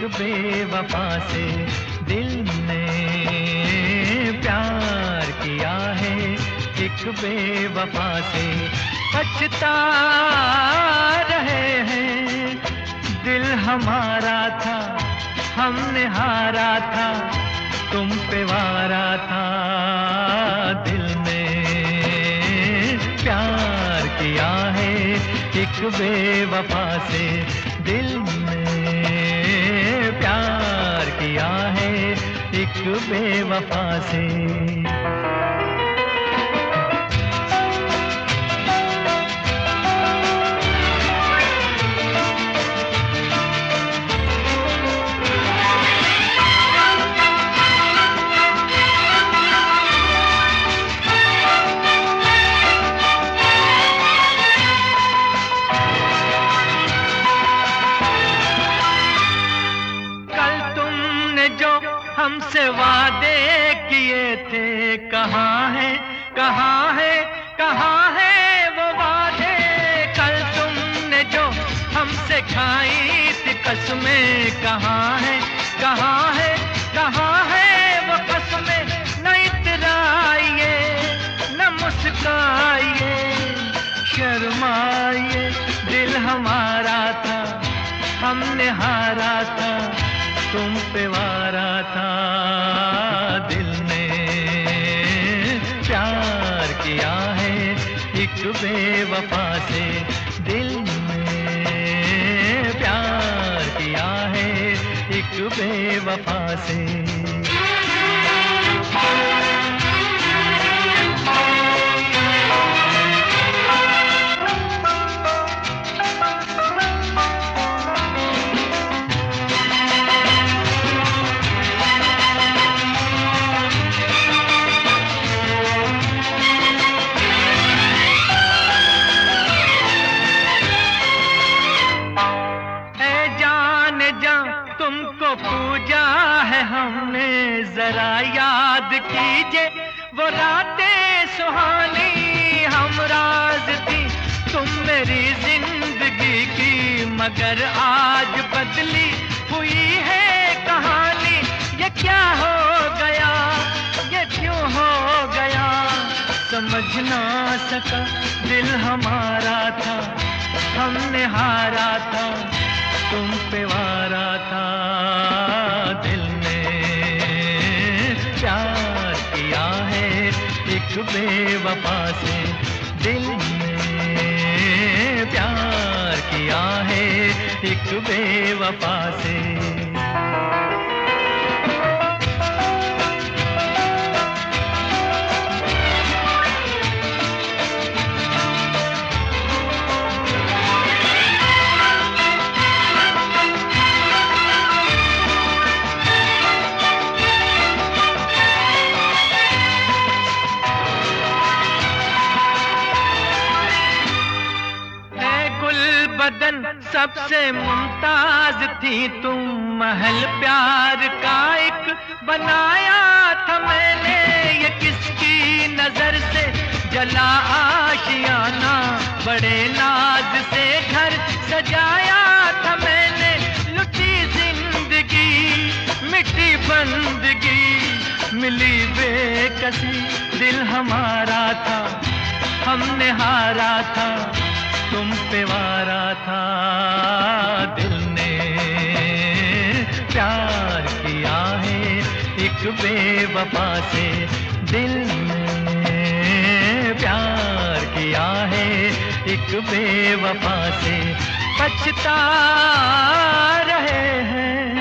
बेवफा से दिल ने प्यार किया है, एक बेवफा से पछता रहे हैं। दिल हमारा था, हमने हारा था, तुम पे वारा था। दिल ने प्यार किया है, एक बेवफा से दिल ने प्यार किया है, एक बेवफा से। हमसे वादे किए थे, कहाँ है कहाँ है कहाँ है वो वादे। कल तुमने जो हमसे खाई थी कसमें, कहाँ है कहाँ है कहाँ है वो कसमें। न इतराइए न मुस्काइए, शर्माइए, दिल हमारा था, हमने हारा था, तुम पे वारा था। दिल ने प्यार किया है, एक बेवफा से दिल ने प्यार किया है, एक बेवफा से। तुमको पूजा है हमने, जरा याद कीजिए वो रातें सुहानी। हमराज थी तुम मेरी जिंदगी की, मगर आज बदली हुई है कहानी। ये क्या हो गया, ये क्यों हो गया, समझ ना सका। दिल हमारा था, हमने हारा था, तुम पे वारा था। दिल ने प्यार किया है, एक बेवफा से दिल ने प्यार किया है, एक बेवफा से। बदन सबसे मुमताज थी तुम, महल प्यार का एक बनाया था मैंने। ये किसकी नजर से जला आशियाना, बड़े नाज से घर सजाया था मैंने। लुटी जिंदगी मिटी बंदगी, मिली बेकसी, दिल हमारा था, हमने हारा था, तुम पे वारा था। दिल ने प्यार किया है, एक बेवफा से दिल ने प्यार किया है, एक बेवफा से पछता रहे हैं।